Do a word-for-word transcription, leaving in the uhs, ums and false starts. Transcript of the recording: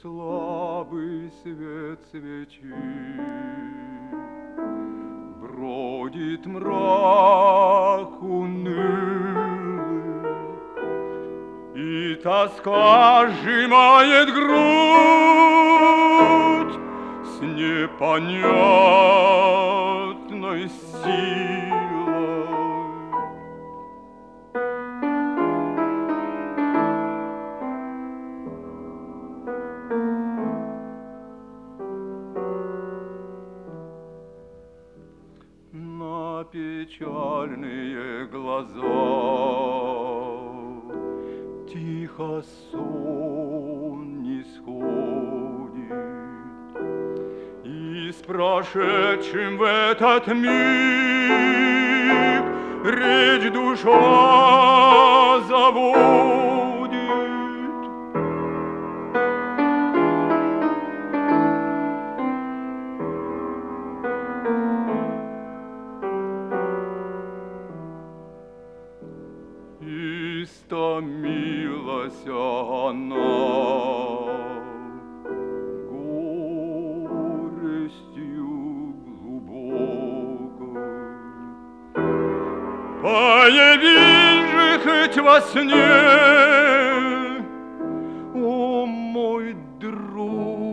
слабый свет свечи. Бродит мрак унылый, и тоска сжимает грудь с непонятной силой. На печальные глаза тихо сон не сходит, и с прошедшим в этот миг речь душа заводит. Истомилась она горестью глубокой. Появись же хоть во сне, о мой друг.